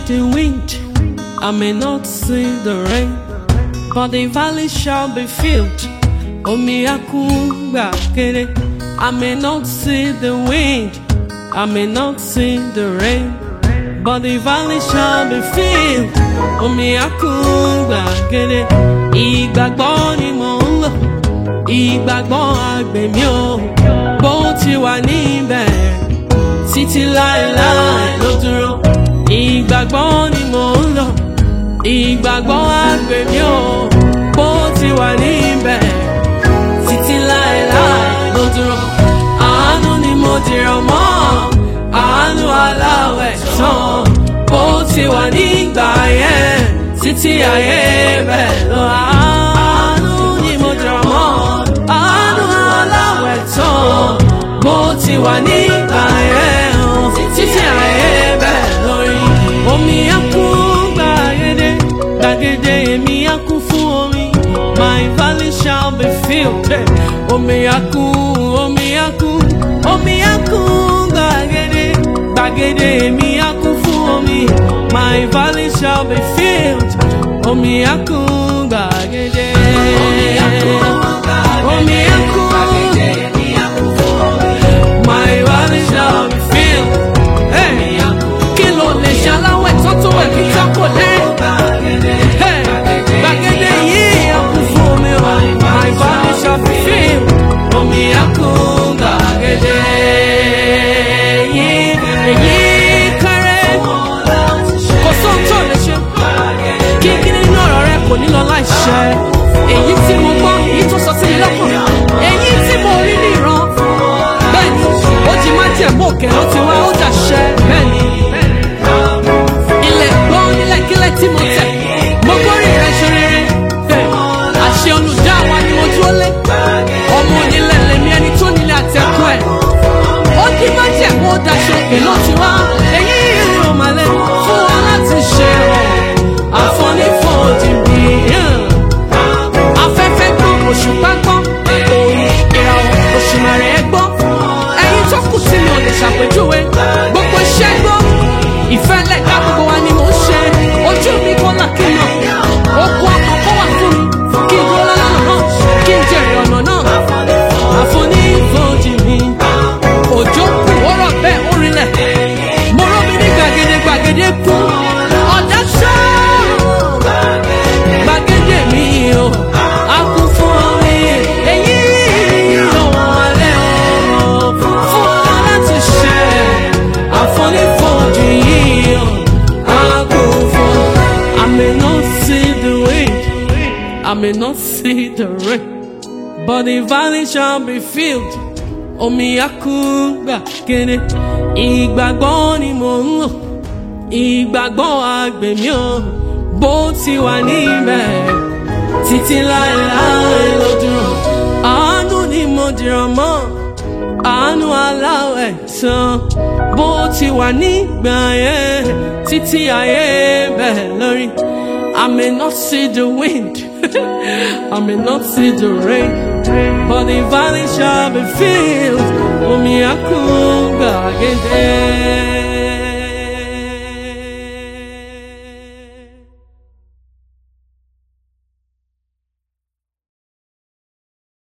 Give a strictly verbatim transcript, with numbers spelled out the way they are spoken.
the wind, I may not see the rain, but the valley shall be filled. Omi akungba kere. I may not see the wind, I may not see the rain, but the valley shall be filled. Omi akungba kere. Ìgbàgbọ́ ni mò ń lò, ìgbàgbọ́ àgbèmí o, bó ti wà níbẹ̀ títí láéláé ló dúró. Ìgbàgbọ́ ni mò ń lò, ìgbàgbọ́ àgbèmí o, bó ti wà níbẹ̀ títí láéláé ló dúró. Àánú ni mo dìrọ̀ mọ́, àánú aláwẹ̀ tán, bó ti wà nígbà yẹn títí ayé bẹ̀ lọ. Àánú ni mo dìrọ̀ mọ́, àánú aláwẹ̀ tán, bó ti wà nígbà yẹn títí ayé bẹ̀ lórí. Omi á kún gbàgede, gbàgede èmi á kún fún omi. My valley shall be filled. Omi á kún, omi á kún, omi á kún gbàgede, gbàgede èmi á kún fún omi. My valley shall be filled. Omi á kún gbàgede, omi á kún gbàgede, omi á kún gbàgede èmi á kún fún omi. My valley shall be filled. Hey, kí ló lè ṣaláwẹ̀ tó tó ẹ̀ kí tá kò lé? Hey, gbàgede yìí á kún fún omi. My valley shall be filled. Omi á kún gbàgede yìí, èyí kéré. Kò sóhun tó lè ṣe kí kí nínú ọ̀rọ̀ rẹ kò ní lọ láìṣẹ. Èyí tí mo gbọ́, èyí tó sọ sí mi lọ́kàn, èyí tí mo rí ní ìran. Bẹ́ẹ̀ni, ó jí má jẹ̀ mọ́ òkè ló ti wá ó dàṣẹ. Bẹ́ẹ̀ni, ilẹ̀ gbọ́ nílẹ̀kílẹ̀ tí mo tẹ̀, mo gbórí rẹ̀ ṣe rere. Àṣẹ olùdá wa ni mo dúró lé. Ọmọ onílẹ̀ lèmi ẹni tó nílé àtẹ̀kọ́ ẹ̀. Ó jí má jẹ̀ mọ́ ó dàṣẹ òkè ló ti wá. Èyí ìrìn òmàlẹ́ fún wa láti ṣe ọ̀. Àfọ̀nífọ̀dì bí afẹ́fẹ́ gbọ́, òṣùpá gbọ́, òòrùn ìràwọ̀ òṣùmàrè gbọ́. Ẹyin tó kù tí mi ò lè ṣàpèjúwe, gbogbo iṣẹ́ gbọ́. Ìfẹ́ lẹ́ka gbogbo wa ni mò ń ṣe. Ojú mi kọ́ là kí n nà, okun ọkàn kọ́ wà fún mi. Kí n dúró lọ́nà náà, kí n jèrè ọ̀nà náà. Àfọ̀nífọ̀dì mi, òjò kù ó rọ̀ bẹ́ẹ̀ ó rinlẹ̀. Mo rọ́ mi ní gbàgede gbàgede kú. Ọ̀dà ṣáá gbàgede mi o, a kún fún omi. Èyí ọ̀wọ́n alẹ́ ọ̀rọ̀ fún ọ láti ṣe. Àfọ̀nífọ̀dì yìí o, a kún fún. I may not see the wind, I may not see the rain, but the valley shall be filled. Omi á kún gbàgede. Ìgbàgbọ́ ni mò ń lò, ìgbàgbọ́ àgbèmí o, bó ti wà níbẹ̀ títí láéláé ló dúró. Àánú ni mo dìrọ̀ mọ́, àánú aláwẹ̀ tán, bó ti wà nígbà yẹn títí ayé bẹ̀ lórí. I may not see the wind, I may not see the rain, but the valley shall be filled. Omi á kún gbàgede.